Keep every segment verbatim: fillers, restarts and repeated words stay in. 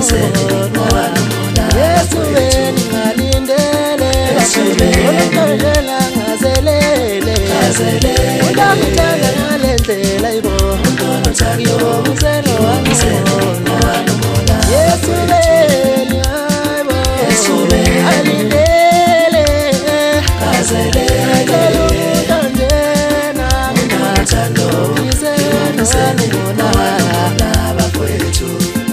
Yesu beni ngalindele Olukholela ngazelele Udakuthanda ngalendlela ibo Ngiyobongiselo wangibona Yesu beni hayibo alindele Ngicela ukuthandena Ngizelo wangibona bafowethu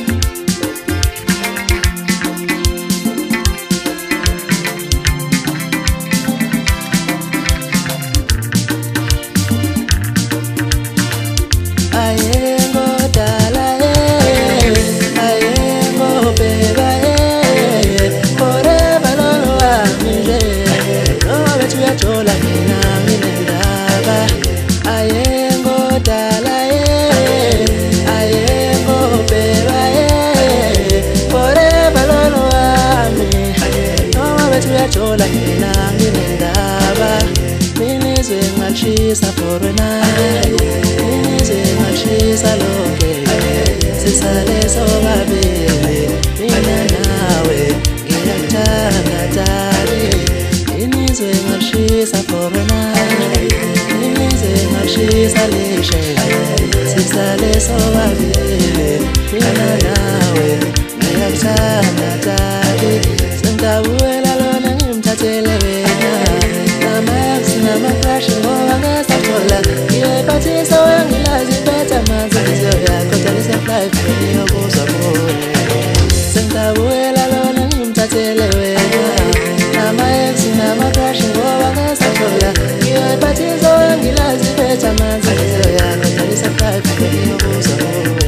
Chola mina nginendaba minizwe ngashisa for night minizwe ngashisa lonke sisale sobabili mina nawe ngiyakuthanda tali minizwe ngashisa for night minizwe ngashisa lishe sisale sobabili mina nawe ngiyakuthanda tali sengawela Tele wena Nama sinama crash ngoba ngasathola Ngiyepathi sawangilazi betha manzi ya kodwa life ngiyobuza kuwe Sengabuela lona ngimthathele wena Nama sinama crash ngoba ngasathola Ngiyepathi sawangilazi betha manzi ya kodwa life ngiyobuza kuwe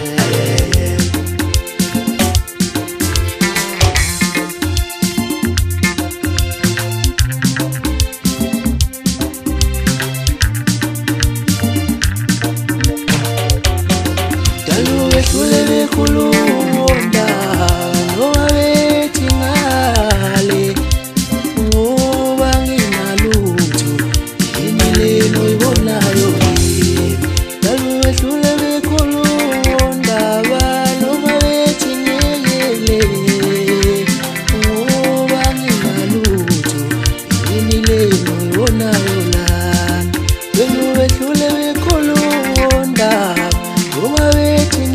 Kulele kulunda ngoba bethi ngale ngoba nginalutho yini lelo ibonayo kimi dalwehlulele kulunda ngoba bethi ngiyele ngoba nginalutho yini lelo ibonayo lana dalwehlulele kulunda ngoba bethi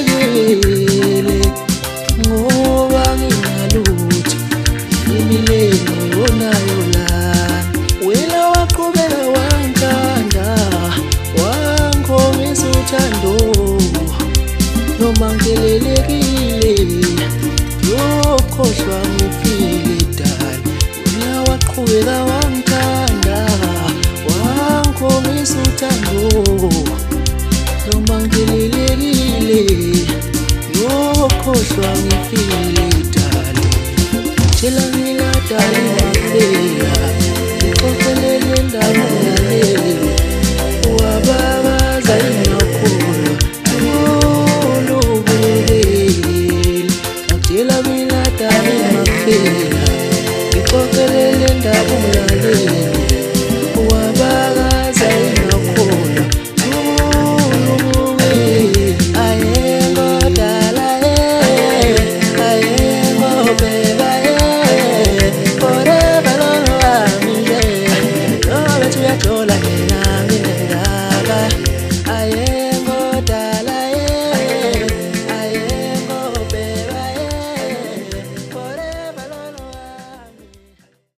ngoba ngingalutho imileni onayo la wena waqhubeka wangithanda wangomisa uthando noma ngikelelekile yokhohlwa ngifile dali wena waqhubeka wangithanda wangomisa uthando noma ngikelelekile yokhohlwa ngifile dali Tshela mina dali waphela Ngikhokelele ndaba yalelo Wababaza inokhulu Ulubulele Tshela mina dali waphela Ngikhokelele ndaba yalelo